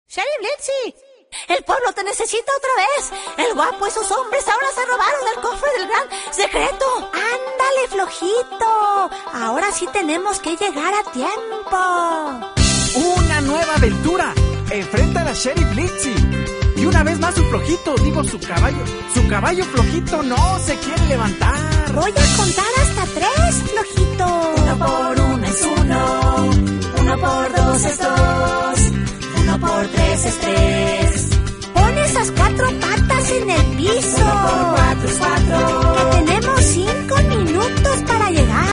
Sheriff Blitzy, el pueblo te necesita otra vez. El guapo y sus hombres ahora se robaron el cofre del gran secreto. Ándale, flojito. Ahora sí tenemos que llegar a tiempo. Una nueva aventura. Enfrenta a la Sheriff Blitzy. Y una vez más su flojito, su caballo flojito no se quiere levantar. Voy a contar hasta 3, flojito. 1 por 1 es 1, 1 por 2 es 2.